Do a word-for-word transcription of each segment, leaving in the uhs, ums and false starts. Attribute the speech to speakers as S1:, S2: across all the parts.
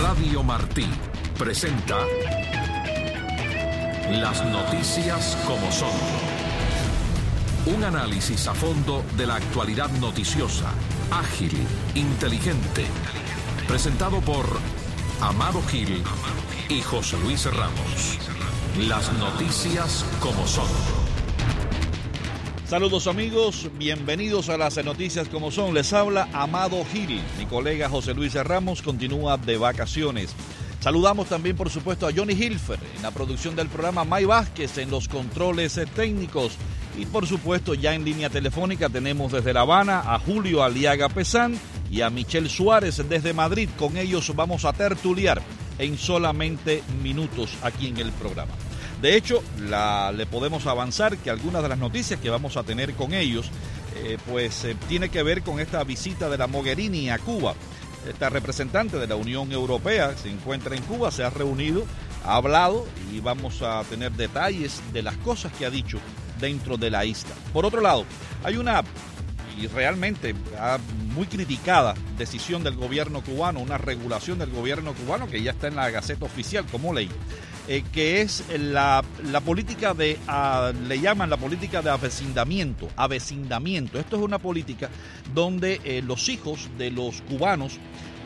S1: Radio Martí presenta Las noticias como son. Un análisis a fondo de la actualidad noticiosa, ágil, inteligente. Presentado por Amado Gil y José Luis Ramos. Las noticias como son.
S2: Saludos amigos, bienvenidos a las noticias como son. Les habla Amado Gil. Mi colega José Luis Ramos continúa de vacaciones. Saludamos también, por supuesto, a Johnny Hilfer en la producción del programa, May Vázquez en los controles técnicos. Y por supuesto, ya en línea telefónica tenemos desde La Habana a Julio Aliaga Pesán y a Michelle Suárez desde Madrid. Con ellos vamos a tertuliar en solamente minutos aquí en el programa. De hecho, la, le podemos avanzar que algunas de las noticias que vamos a tener con ellos, eh, pues eh, tiene que ver con esta visita de la Mogherini a Cuba. Esta representante de la Unión Europea se encuentra en Cuba, se ha reunido, ha hablado y vamos a tener detalles de las cosas que ha dicho dentro de la isla. Por otro lado, hay una, y realmente muy criticada, decisión del gobierno cubano, una regulación del gobierno cubano que ya está en la Gaceta Oficial como ley, eh, que es la, la política de, uh, le llaman la política de avecindamiento, avecindamiento. Esto es una política donde eh, los hijos de los cubanos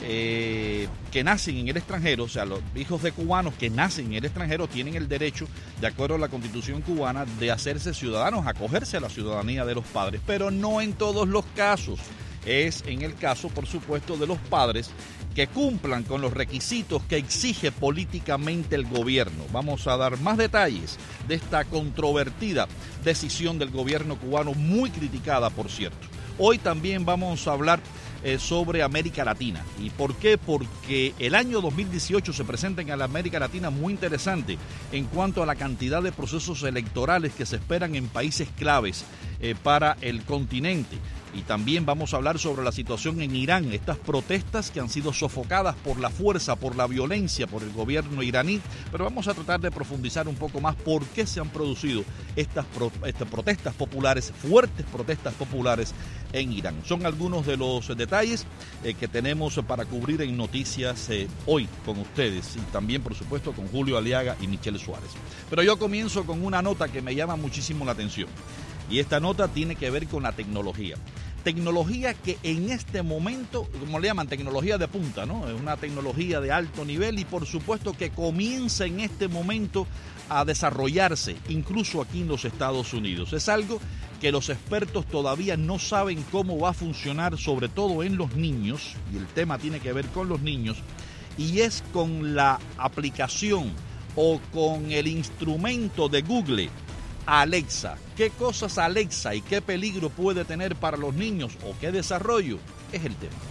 S2: Eh, que nacen en el extranjero, o sea, los hijos de cubanos que nacen en el extranjero tienen el derecho, de acuerdo a la Constitución cubana, de hacerse ciudadanos, acogerse a la ciudadanía de los padres, pero no en todos los casos. Es en el caso, por supuesto, de los padres que cumplan con los requisitos que exige políticamente el gobierno. Vamos a dar más detalles de esta controvertida decisión del gobierno cubano, muy criticada, por cierto. Hoy también vamos a hablar Eh, sobre América Latina. ¿Y por qué? Porque el año dos mil dieciocho se presenta en la América Latina muy interesante en cuanto a la cantidad de procesos electorales que se esperan en países claves eh, para el continente. Y también vamos a hablar sobre la situación en Irán, estas protestas que han sido sofocadas por la fuerza, por la violencia, por el gobierno iraní, pero vamos a tratar de profundizar un poco más por qué se han producido estas, pro, estas protestas populares, fuertes protestas populares en Irán. Son algunos de los detalles eh, que tenemos para cubrir en noticias eh, hoy con ustedes y también, por supuesto, con Julio Aliaga y Michelle Suárez. Pero yo comienzo con una nota que me llama muchísimo la atención. Y esta nota tiene que ver con la tecnología. Tecnología que en este momento, como le llaman, tecnología de punta, ¿no? Es una tecnología de alto nivel y por supuesto que comienza en este momento a desarrollarse, incluso aquí en los Estados Unidos. Es algo que los expertos todavía no saben cómo va a funcionar, sobre todo en los niños, y el tema tiene que ver con los niños, y es con la aplicación o con el instrumento de Google, Alexa. ¿Qué cosas Alexa y qué peligro puede tener para los niños o qué desarrollo? Es el tema.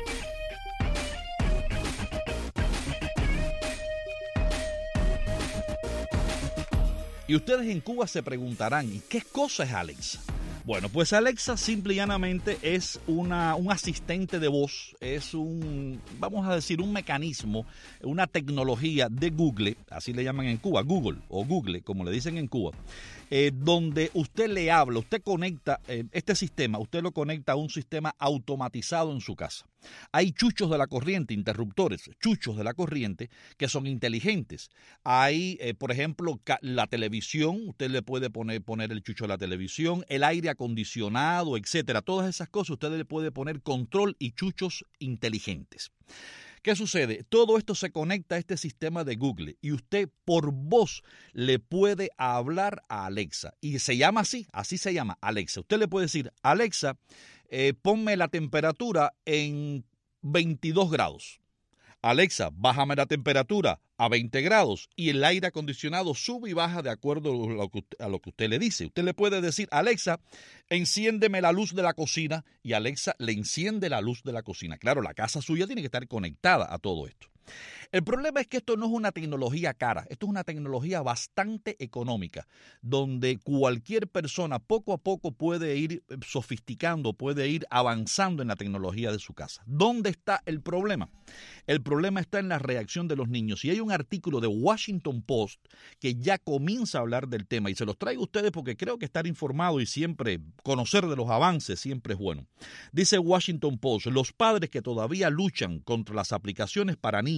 S2: Y ustedes en Cuba se preguntarán, ¿y qué cosa es Alexa? Bueno, pues Alexa simple y llanamente es una, un asistente de voz, es un, vamos a decir, un mecanismo, una tecnología de Google, así le llaman en Cuba, Google o Google, como le dicen en Cuba, eh, donde usted le habla, usted conecta eh, este sistema, usted lo conecta a un sistema automatizado en su casa. Hay chuchos de la corriente, interruptores, chuchos de la corriente que son inteligentes. Hay, eh, por ejemplo, la televisión, usted le puede poner, poner el chucho de la televisión, el aire acondicionado, etcétera. Todas esas cosas usted le puede poner control y chuchos inteligentes. ¿Qué sucede? Todo esto se conecta a este sistema de Google y usted por voz le puede hablar a Alexa. Y se llama así, así se llama, Alexa. Usted le puede decir, Alexa, eh, ponme la temperatura en veintidós grados. Alexa, bájame la temperatura a veinte grados y el aire acondicionado sube y baja de acuerdo a lo, que, a lo que usted le dice. Usted le puede decir, Alexa, enciéndeme la luz de la cocina y Alexa le enciende la luz de la cocina. Claro, la casa suya tiene que estar conectada a todo esto. El problema es que esto no es una tecnología cara, esto es una tecnología bastante económica, donde cualquier persona poco a poco puede ir sofisticando, puede ir avanzando en la tecnología de su casa. ¿Dónde está el problema? El problema está en la reacción de los niños. Y hay un artículo de Washington Post que ya comienza a hablar del tema y se los traigo a ustedes porque creo que estar informado y siempre conocer de los avances siempre es bueno. Dice Washington Post, los padres que todavía luchan contra las aplicaciones para niños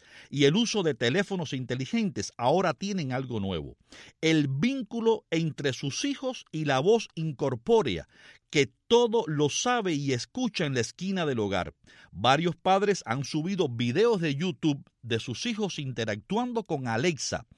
S2: y el uso de teléfonos inteligentes ahora tienen algo nuevo: el vínculo entre sus hijos y la voz incorpórea, que todo lo sabe y escucha en la esquina del hogar. Varios padres han subido videos de YouTube de sus hijos interactuando con Alexa,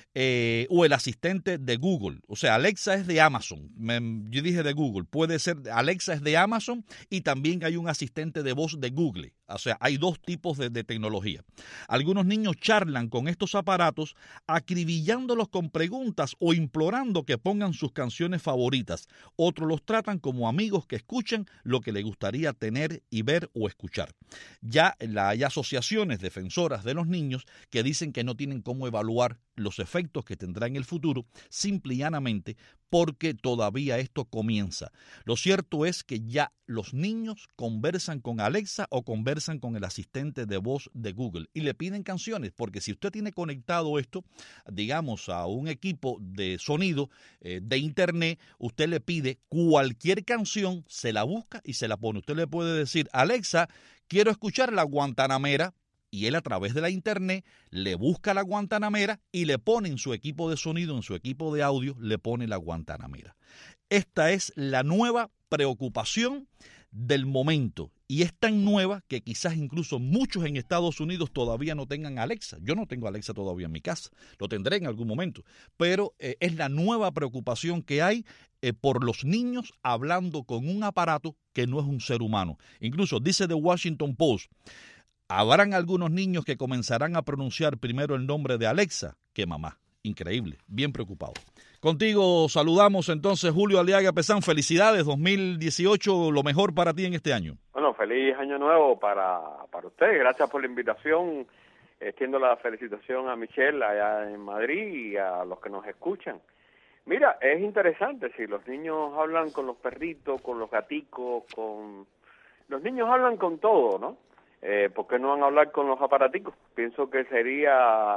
S2: Eh, o el asistente de Google. O sea, Alexa es de Amazon. Me, yo dije de Google. Puede ser, Alexa es de Amazon y también hay un asistente de voz de Google. O sea, hay dos tipos de, de tecnología. Algunos niños charlan con estos aparatos acribillándolos con preguntas o implorando que pongan sus canciones favoritas. Otros los tratan como amigos que escuchan lo que les gustaría tener y ver o escuchar. Ya la, hay asociaciones defensoras de los niños que dicen que no tienen cómo evaluar los efectos que tendrá en el futuro, simple y llanamente porque todavía esto comienza. Lo cierto es que ya los niños conversan con Alexa o conversan con el asistente de voz de Google y le piden canciones, porque si usted tiene conectado esto, digamos, a un equipo de sonido eh, de internet, usted le pide cualquier canción, se la busca y se la pone. Usted le puede decir: Alexa, quiero escuchar La Guantanamera, y él a través de la internet le busca la Guantanamera y le pone en su equipo de sonido, en su equipo de audio, le pone la Guantanamera. Esta es la nueva preocupación del momento y es tan nueva que quizás incluso muchos en Estados Unidos todavía no tengan Alexa. Yo no tengo Alexa todavía en mi casa, lo tendré en algún momento, pero eh, es la nueva preocupación que hay eh, por los niños hablando con un aparato que no es un ser humano. Incluso dice The Washington Post: habrán algunos niños que comenzarán a pronunciar primero el nombre de Alexa que mamá. Increíble, bien preocupado. Contigo saludamos entonces Julio Aliaga Pesán. Felicidades, dos mil dieciocho, lo mejor para ti en este año.
S3: Bueno, feliz año nuevo para, para usted. Gracias por la invitación. Extiendo la felicitación a Michelle allá en Madrid y a los que nos escuchan. Mira, es interesante, si los niños hablan con los perritos, con los gaticos, con... Los niños hablan con todo, ¿no? Eh, ¿Por qué no van a hablar con los aparaticos? Pienso que sería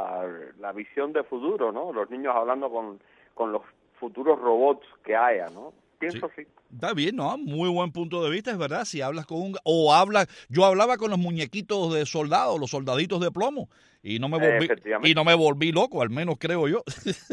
S3: la visión de futuro, ¿no? Los niños hablando con, con los futuros robots que haya, ¿no? Pienso sí. sí.
S2: Está bien, ¿no? Muy buen punto de vista, es verdad. Si hablas con un... O habla... Yo hablaba con los muñequitos de soldados, los soldaditos de plomo, y no me volví, y no me volví loco, al menos creo yo.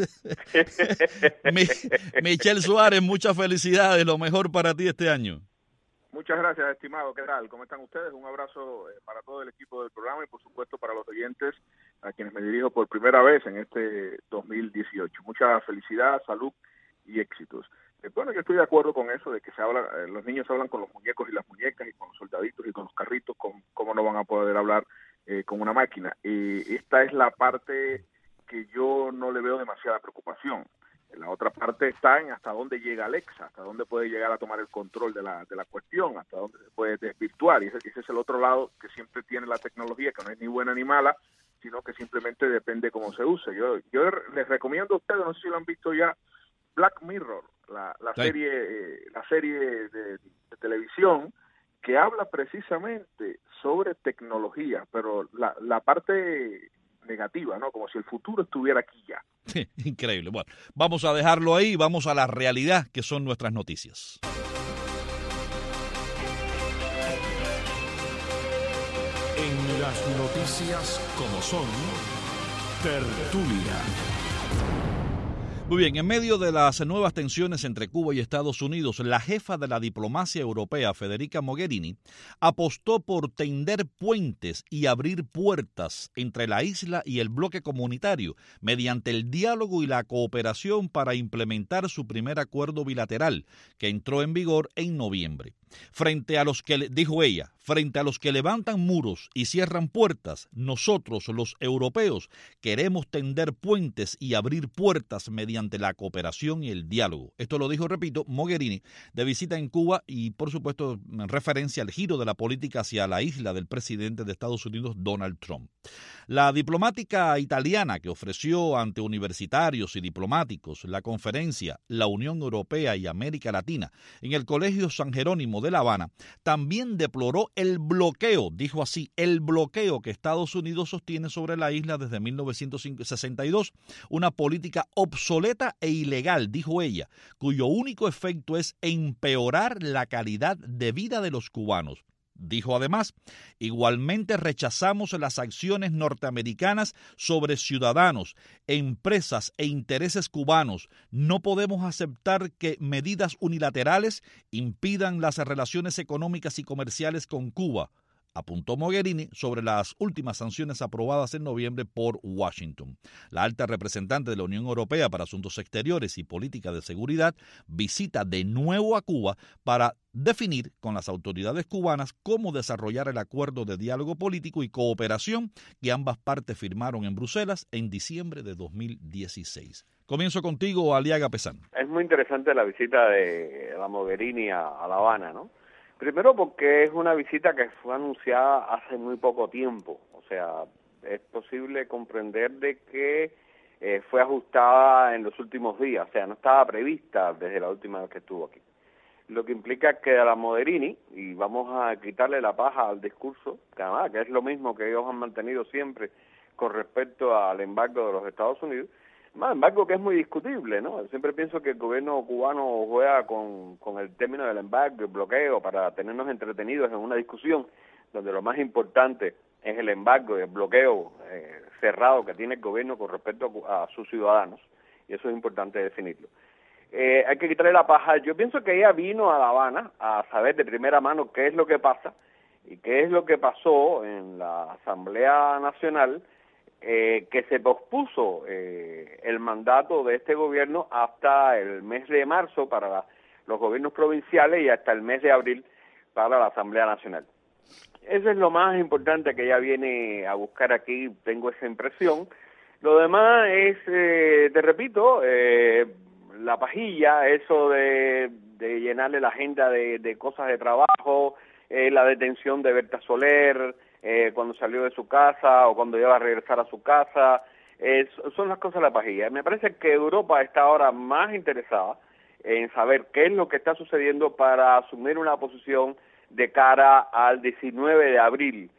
S2: Mi, Michelle Suárez, muchas felicidades, lo mejor para ti este año.
S4: Muchas gracias, estimado. ¿Qué tal? ¿Cómo están ustedes? Un abrazo eh, para todo el equipo del programa y, por supuesto, para los oyentes a quienes me dirijo por primera vez en este dos mil dieciocho. Mucha felicidad, salud y éxitos. Eh, bueno, yo estoy de acuerdo con eso de que se habla, eh, los niños hablan con los muñecos y las muñecas y con los soldaditos y con los carritos, con, ¿cómo no van a poder hablar eh, con una máquina? Eh, esta es la parte que yo no le veo demasiada preocupación. La otra parte está en hasta dónde llega Alexa, hasta dónde puede llegar a tomar el control de la de la cuestión, hasta dónde se puede desvirtuar. Y ese, ese es el otro lado que siempre tiene la tecnología, que no es ni buena ni mala, sino que simplemente depende cómo se use. Yo yo les recomiendo a ustedes, no sé si lo han visto ya, Black Mirror, la, la sí. serie eh, la serie de, de televisión que habla precisamente sobre tecnología, pero la, la parte negativa, ¿no? Como si el futuro estuviera aquí ya.
S2: Increíble. Bueno, vamos a dejarlo ahí y vamos a la realidad que son nuestras noticias.
S1: En las noticias como son, tertulia.
S2: Muy bien, en medio de las nuevas tensiones entre Cuba y Estados Unidos, la jefa de la diplomacia europea, Federica Mogherini, apostó por tender puentes y abrir puertas entre la isla y el bloque comunitario mediante el diálogo y la cooperación para implementar su primer acuerdo bilateral, que entró en vigor en noviembre. Frente a los que, dijo ella, frente a los que levantan muros y cierran puertas, nosotros, los europeos, queremos tender puentes y abrir puertas mediante la cooperación y el diálogo. Esto lo dijo, repito, Mogherini, de visita en Cuba y, por supuesto, en referencia al giro de la política hacia la isla del presidente de Estados Unidos, Donald Trump. La diplomática italiana que ofreció ante universitarios y diplomáticos la conferencia La Unión Europea y América Latina en el Colegio San Jerónimo de La Habana, también deploró el bloqueo, dijo así, el bloqueo que Estados Unidos sostiene sobre la isla desde mil novecientos sesenta y dos, una política obsoleta e ilegal, dijo ella, cuyo único efecto es empeorar la calidad de vida de los cubanos. Dijo además, igualmente rechazamos las acciones norteamericanas sobre ciudadanos, empresas e intereses cubanos. No podemos aceptar que medidas unilaterales impidan las relaciones económicas y comerciales con Cuba, apuntó Mogherini sobre las últimas sanciones aprobadas en noviembre por Washington. La alta representante de la Unión Europea para Asuntos Exteriores y Política de Seguridad visita de nuevo a Cuba para definir con las autoridades cubanas cómo desarrollar el acuerdo de diálogo político y cooperación que ambas partes firmaron en Bruselas en diciembre de dos mil dieciséis. Comienzo contigo, Aliaga Pesán.
S3: Es muy interesante la visita de la Mogherini a, a La Habana, ¿no? Primero porque es una visita que fue anunciada hace muy poco tiempo, o sea, es posible comprender de que eh, fue ajustada en los últimos días, o sea, no estaba prevista desde la última vez que estuvo aquí. Lo que implica que a la Mogherini, y vamos a quitarle la paja al discurso, que además que es lo mismo que ellos han mantenido siempre con respecto al embargo de los Estados Unidos, más embargo que es muy discutible, ¿no? Siempre pienso que el gobierno cubano juega con, con el término del embargo, el bloqueo, para tenernos entretenidos en una discusión donde lo más importante es el embargo y el bloqueo eh, cerrado que tiene el gobierno con respecto a, a sus ciudadanos, y eso es importante definirlo. Eh, hay que quitarle la paja. Yo pienso que ella vino a La Habana a saber de primera mano qué es lo que pasa y qué es lo que pasó en la Asamblea Nacional, Eh, que se pospuso eh, el mandato de este gobierno hasta el mes de marzo para la, los gobiernos provinciales y hasta el mes de abril para la Asamblea Nacional. Eso es lo más importante que ella viene a buscar aquí, tengo esa impresión. Lo demás es, eh, te repito, eh, la pajilla, eso de, de llenarle la agenda de, de cosas de trabajo, eh, la detención de Berta Soler, Eh, cuando salió de su casa o cuando iba a regresar a su casa, eh, son las cosas de la pajilla. Me parece que Europa está ahora más interesada en saber qué es lo que está sucediendo para asumir una posición de cara al diecinueve de abril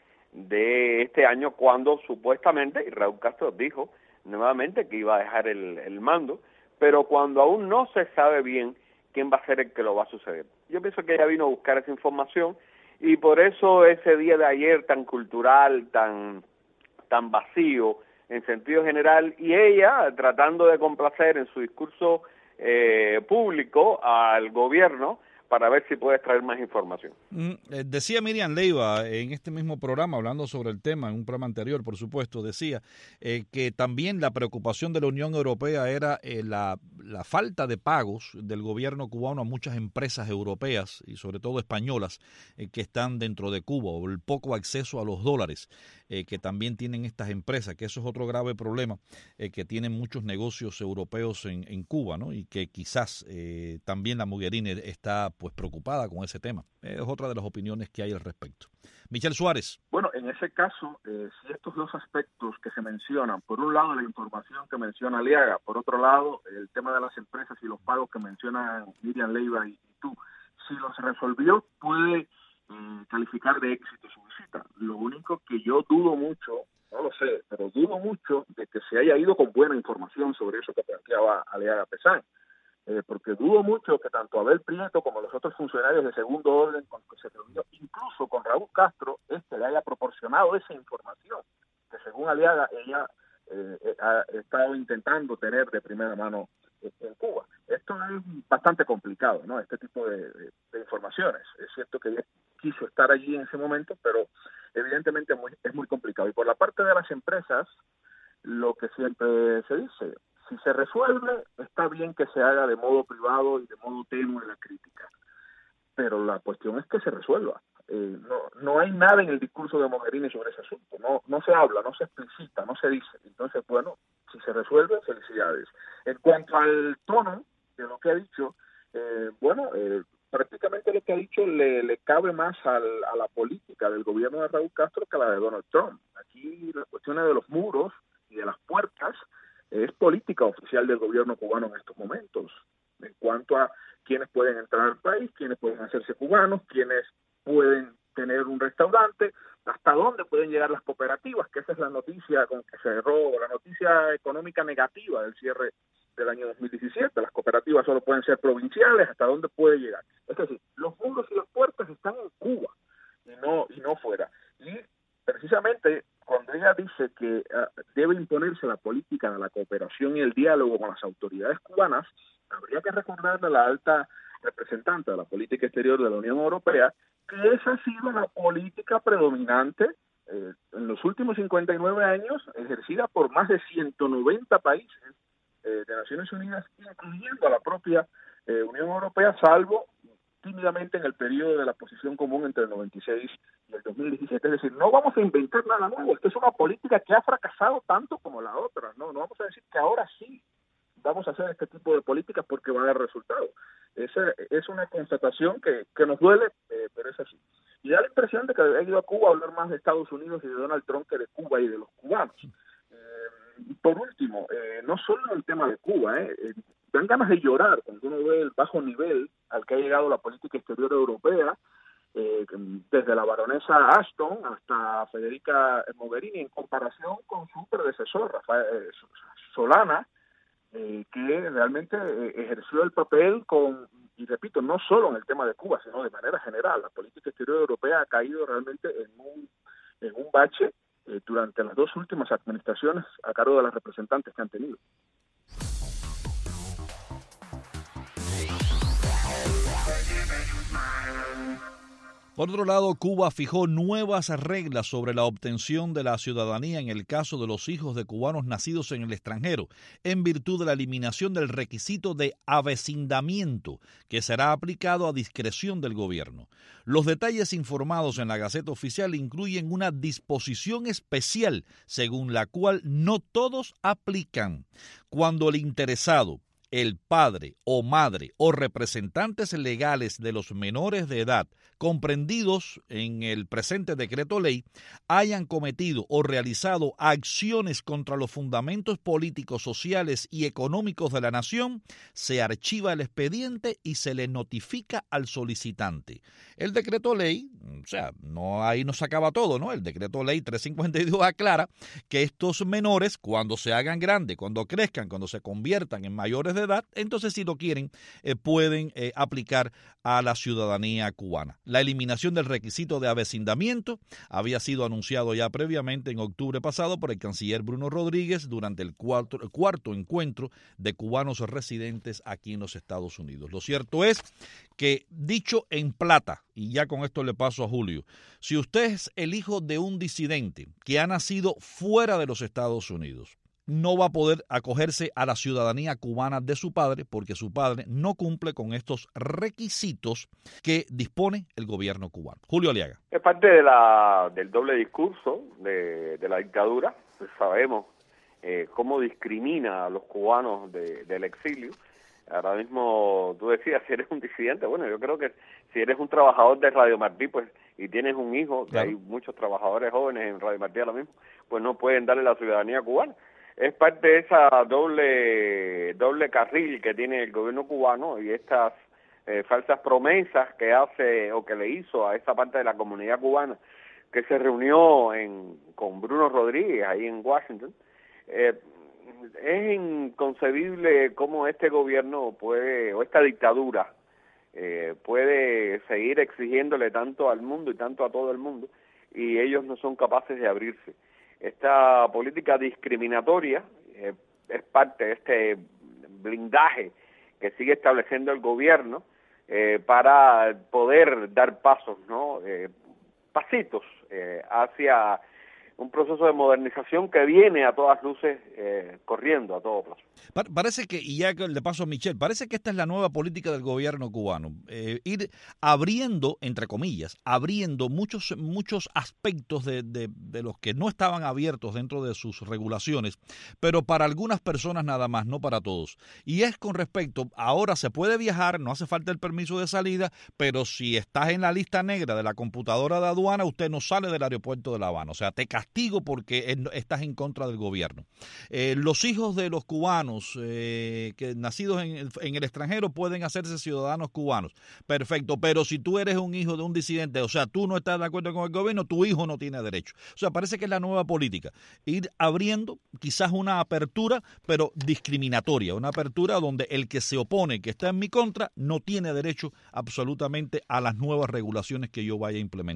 S3: de este año, cuando supuestamente, y Raúl Castro dijo nuevamente que iba a dejar el, el mando, pero cuando aún no se sabe bien quién va a ser el que lo va a suceder. Yo pienso que ella vino a buscar esa información, y por eso ese día de ayer tan cultural, tan tan vacío en sentido general, y ella tratando de complacer en su discurso eh, público al gobierno para ver si puede extraer más información.
S2: Mm, eh, decía Miriam Leiva en este mismo programa, hablando sobre el tema, en un programa anterior, por supuesto, decía eh, que también la preocupación de la Unión Europea era eh, la, la falta de pagos del gobierno cubano a muchas empresas europeas y sobre todo españolas eh, que están dentro de Cuba, o el poco acceso a los dólares eh, que también tienen estas empresas, que eso es otro grave problema eh, que tienen muchos negocios europeos en, en Cuba, ¿no? Y que quizás eh, también la Mogherini está pues preocupada con ese tema. Es otra de las opiniones que hay al respecto. Michel Suárez.
S4: Bueno, en ese caso, eh, si estos dos aspectos que se mencionan, por un lado la información que menciona Aliaga, por otro lado el tema de las empresas y los pagos que mencionan Miriam Leiva y, y tú, si los resolvió, puede eh, calificar de éxito su visita. Lo único que yo dudo mucho, no lo sé, pero dudo mucho de que se haya ido con buena información sobre eso que planteaba Aliaga Pesán. Eh, porque dudo mucho que tanto Abel Prieto como los otros funcionarios de segundo orden con los que se reunió, incluso con Raúl Castro, este le haya proporcionado esa información, que según Aliaga ella eh, ha estado intentando tener de primera mano eh, en Cuba. Esto es bastante complicado, ¿no? Este tipo de, de, de informaciones. Es cierto que ella quiso estar allí en ese momento, pero evidentemente muy, es muy complicado. Y por la parte de las empresas, lo que siempre se dice, si se resuelve, está bien que se haga de modo privado y de modo tenue la crítica, pero la cuestión es que se resuelva. Eh, no, no hay nada en el discurso de Mogherini sobre ese asunto, no, no se habla, no se explicita, no se dice. Entonces, bueno, si se resuelve, felicidades. En cuanto al tono de lo que ha dicho, eh, bueno, eh, prácticamente lo que ha dicho le, le cabe más al, a la política del gobierno de Raúl Castro que a la de Donald Trump. Aquí las cuestiones de los muros y de las puertas es política oficial del gobierno cubano en estos momentos, en cuanto a quiénes pueden entrar al país, quiénes pueden hacerse cubanos, quiénes pueden tener un restaurante, hasta dónde pueden llegar las cooperativas, que esa es la noticia con que cerró, la noticia económica negativa del cierre del año dos mil diecisiete, las cooperativas solo pueden ser provinciales, hasta dónde puede llegar. Es decir, los muros y las puertas están en Cuba, y no y no fuera. Y precisamente cuando ella dice que uh, debe imponerse la política de la cooperación y el diálogo con las autoridades cubanas, habría que recordarle a la alta representante de la política exterior de la Unión Europea que esa ha sido la política predominante eh, en los últimos cincuenta y nueve años, ejercida por más de ciento noventa países eh, de Naciones Unidas, incluyendo a la propia eh, Unión Europea, salvo tímidamente en el periodo de la posición común entre el noventa y seis y el dos mil diecisiete. Es decir, no vamos a inventar nada nuevo. Esta es una política que ha fracasado tanto como la otra. No, no vamos a decir que ahora sí vamos a hacer este tipo de políticas porque va a dar resultado. Esa es una constatación que, que nos duele, eh, pero es así. Y da la impresión de que ha ido a Cuba a hablar más de Estados Unidos y de Donald Trump que de Cuba y de los cubanos. Eh, por último, eh, no solo el tema de Cuba, eh, eh, dan ganas de llorar cuando uno ve el bajo nivel al que ha llegado la política exterior europea, eh, desde la baronesa Ashton hasta Federica Mogherini, en comparación con su predecesor, Rafael eh, Solana, eh, que realmente eh, ejerció el papel con, y repito, no solo en el tema de Cuba, sino de manera general. La política exterior europea ha caído realmente en un, en un bache eh, durante las dos últimas administraciones a cargo de las representantes que han tenido.
S2: Por otro lado, Cuba fijó nuevas reglas sobre la obtención de la ciudadanía en el caso de los hijos de cubanos nacidos en el extranjero, en virtud de la eliminación del requisito de avecindamiento, que será aplicado a discreción del gobierno. Los detalles informados en la Gaceta Oficial incluyen una disposición especial, según la cual no todos aplican. Cuando el interesado, el padre o madre o representantes legales de los menores de edad comprendidos en el presente decreto ley hayan cometido o realizado acciones contra los fundamentos políticos, sociales y económicos de la nación, se archiva el expediente y se le notifica al solicitante. El decreto ley, o sea, no ahí no se acaba todo, ¿no? El decreto ley trescientos cincuenta y dos aclara que estos menores, cuando se hagan grandes, cuando crezcan, cuando se conviertan en mayores de edad, entonces si lo quieren, eh, pueden eh, aplicar a la ciudadanía cubana. La eliminación del requisito de avecindamiento había sido anunciado ya previamente en octubre pasado por el canciller Bruno Rodríguez durante el cuarto, el cuarto encuentro de cubanos residentes aquí en los Estados Unidos. Lo cierto es que, dicho en plata, y ya con esto le paso a Julio, si usted es el hijo de un disidente que ha nacido fuera de los Estados Unidos, no va a poder acogerse a la ciudadanía cubana de su padre porque su padre no cumple con estos requisitos que dispone el gobierno cubano. Julio Aliaga.
S3: Es parte de la, del doble discurso de, de la dictadura. Pues sabemos eh, cómo discrimina a los cubanos de, del exilio. Ahora mismo tú decías, si eres un disidente, bueno, yo creo que si eres un trabajador de Radio Martí, pues, y tienes un hijo, claro, que hay muchos trabajadores jóvenes en Radio Martí ahora mismo, pues no pueden darle la ciudadanía cubana. Es parte de esa doble doble carril que tiene el gobierno cubano y estas eh, falsas promesas que hace o que le hizo a esa parte de la comunidad cubana que se reunió en, con Bruno Rodríguez ahí en Washington. Eh, es inconcebible cómo este gobierno puede, o esta dictadura, eh, puede seguir exigiéndole tanto al mundo y tanto a todo el mundo, y ellos no son capaces de abrirse. Esta política discriminatoria eh, es parte de este blindaje que sigue estableciendo el gobierno eh, para poder dar pasos, ¿no? Eh, pasitos eh, hacia un proceso de modernización que viene a todas luces eh, corriendo a todo plazo.
S2: Parece que, y ya le paso a Michelle, parece que esta es la nueva política del gobierno cubano, eh, ir abriendo, entre comillas, abriendo muchos muchos aspectos de, de, de los que no estaban abiertos dentro de sus regulaciones, pero para algunas personas nada más, no para todos. Y es con respecto, ahora se puede viajar, no hace falta el permiso de salida, pero si estás en la lista negra de la computadora de aduana, usted no sale del aeropuerto de La Habana, o sea, te castigo porque estás en contra del gobierno. Eh, los hijos de los cubanos eh, que nacidos en el, en el extranjero pueden hacerse ciudadanos cubanos. Perfecto, pero si tú eres un hijo de un disidente, o sea, tú no estás de acuerdo con el gobierno, tu hijo no tiene derecho. O sea, parece que es la nueva política. Ir abriendo quizás una apertura, pero discriminatoria, una apertura donde el que se opone, que está en mi contra, no tiene derecho absolutamente a las nuevas regulaciones que yo vaya a implementar.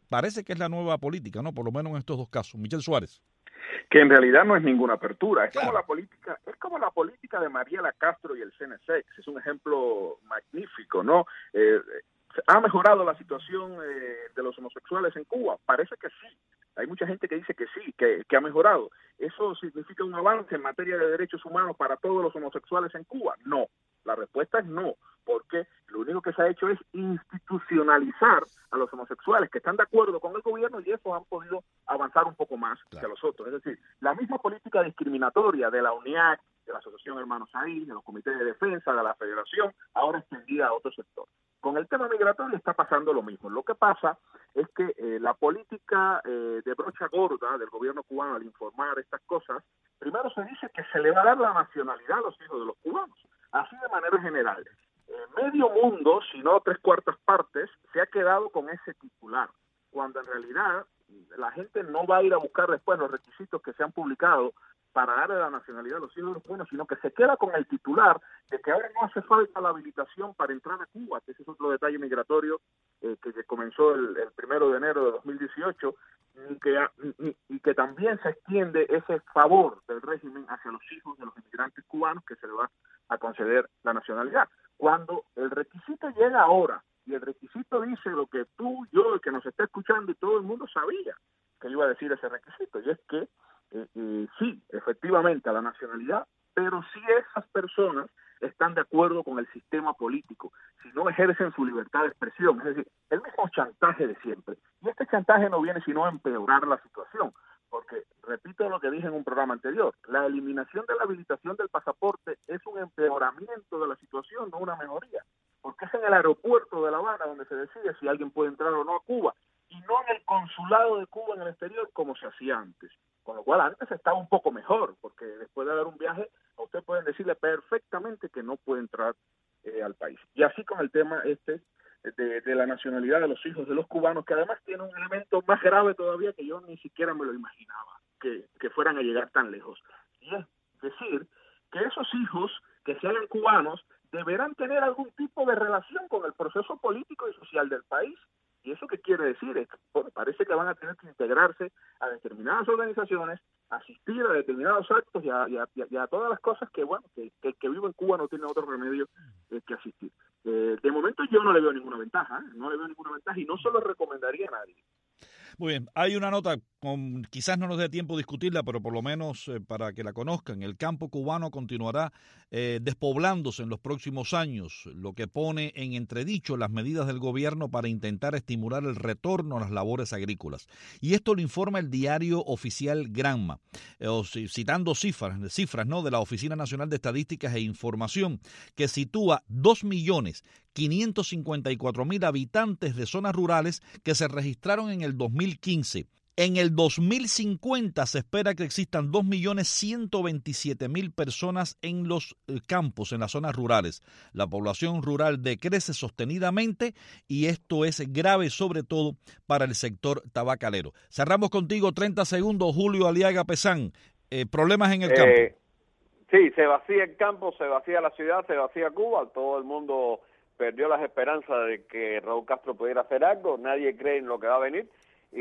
S2: parece que es la nueva política, ¿no? Por lo menos en estos dos casos. Michel Suárez.
S4: Que en realidad no es ninguna apertura, es
S2: Claro.
S4: como la política, es como la política de Mariela Castro y el C N S X, es un ejemplo magnífico, ¿no? Eh, ¿Ha mejorado la situación eh, de los homosexuales en Cuba? Parece que sí. Hay mucha gente que dice que sí, que, que ha mejorado. ¿Eso significa un avance en materia de derechos humanos para todos los homosexuales en Cuba? No. La respuesta es no, porque lo único que se ha hecho es institucionalizar a los homosexuales que están de acuerdo con el gobierno y esos han podido avanzar un poco más claro. que los otros. Es decir, la misma política discriminatoria de la UNIAC, de la Asociación Hermanos Ahí, de los comités de defensa, de la Federación, ahora extendida a otro sector. Con el tema migratorio está pasando lo mismo. Lo que pasa es que eh, la política eh, de brocha gorda del gobierno cubano al informar estas cosas, primero se dice que se le va a dar la nacionalidad a los hijos de los cubanos, así de manera general. Eh, medio mundo, si no tres cuartas partes, se ha quedado con ese titular, cuando en realidad la gente no va a ir a buscar después los requisitos que se han publicado para darle la nacionalidad a los hijos de los cubanos, sino que se queda con el titular de que ahora no hace falta la habilitación para entrar a Cuba, que ese es otro detalle migratorio eh, que, que comenzó el, el primero de enero de dos mil dieciocho, y que, y, y que también se extiende ese favor del régimen hacia los hijos de los inmigrantes cubanos que se le va a conceder la nacionalidad. Cuando el requisito llega ahora, y el requisito dice lo que tú, yo, el que nos está escuchando y todo el mundo sabía que iba a decir ese requisito, y es que Eh, eh, sí, efectivamente, a la nacionalidad, pero si esas personas están de acuerdo con el sistema político, si no ejercen su libertad de expresión, es decir, el mismo chantaje de siempre. Y este chantaje no viene sino a empeorar la situación, porque, repito lo que dije en un programa anterior, la eliminación de la habilitación del pasaporte es un empeoramiento de la situación, no una mejoría, porque es en el aeropuerto de La Habana donde se decide si alguien puede entrar o no a Cuba, y no en el consulado de Cuba en el exterior como se hacía antes. Con lo cual antes estaba un poco mejor, porque después de dar un viaje, a usted pueden decirle perfectamente que no puede entrar eh, al país. Y así con el tema este de, de la nacionalidad de los hijos de los cubanos, que además tiene un elemento más grave todavía que yo ni siquiera me lo imaginaba, que, que fueran a llegar tan lejos. Y es decir, que esos hijos que se hagan cubanos deberán tener algún tipo de relación con el proceso político y social del país. ¿Y eso qué quiere decir? Es que, bueno, parece que van a tener que integrarse a determinadas organizaciones, asistir a determinados actos y a, y a, y a todas las cosas que, bueno, que, que el que vive en Cuba no tiene otro remedio eh, que asistir. Eh, de momento yo no le veo ninguna ventaja, ¿eh? no le veo ninguna ventaja y no se lo recomendaría a nadie.
S2: Muy bien, hay una nota, con, quizás no nos dé tiempo discutirla, pero por lo menos eh, para que la conozcan. El campo cubano continuará eh, despoblándose en los próximos años, lo que pone en entredicho las medidas del gobierno para intentar estimular el retorno a las labores agrícolas. Y esto lo informa el diario oficial Granma, eh, citando cifras, cifras ¿no? de la Oficina Nacional de Estadísticas e Información, que sitúa dos millones quinientos cincuenta y cuatro mil habitantes de zonas rurales que se registraron en el dos mil quince. En el dos mil cincuenta se espera que existan dos millones ciento veintisiete mil personas en los campos, en las zonas rurales. La población rural decrece sostenidamente y esto es grave sobre todo para el sector tabacalero. Cerramos contigo treinta segundos, Julio Aliaga Pesán. Eh, problemas en el campo.
S3: Eh, sí, se vacía el campo, se vacía la ciudad, se vacía Cuba, todo el mundo perdió las esperanzas de que Raúl Castro pudiera hacer algo, nadie cree en lo que va a venir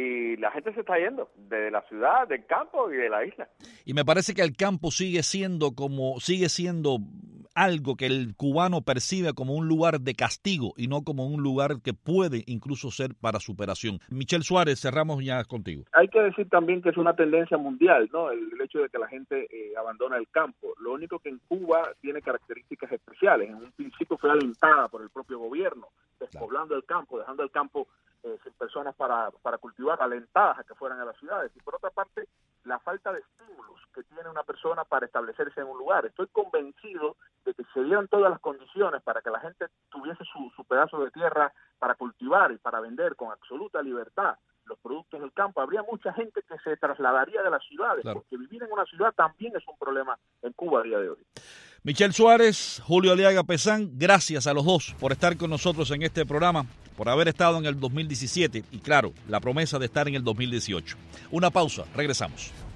S3: y la gente se está yendo de la ciudad, del campo y de la isla.
S2: Y me parece que el campo sigue siendo como sigue siendo algo que el cubano percibe como un lugar de castigo y no como un lugar que puede incluso ser para superación. Michel Suárez, cerramos ya contigo.
S4: Hay que decir también que es una tendencia mundial, ¿no? El, el hecho de que la gente eh, abandona el campo. Lo único que en Cuba tiene características especiales. En un principio fue alentada por el propio gobierno, despoblando el campo, dejando el campo eh, sin personas para, para cultivar, alentadas a que fueran a las ciudades. Y por otra parte, la falta de estímulos que tiene una persona para establecerse en un lugar. Estoy convencido de que se dieran todas las condiciones para que la gente tuviese su, su pedazo de tierra para cultivar y para vender con absoluta libertad los productos del campo. Habría mucha gente que se trasladaría de las ciudades, claro, porque vivir en una ciudad también es un problema en Cuba a día de hoy.
S2: Michel Suárez, Julio Aliaga Pesán, gracias a los dos por estar con nosotros en este programa, por haber estado en el dos mil diecisiete y, claro, la promesa de estar en el dos mil dieciocho. Una pausa, regresamos.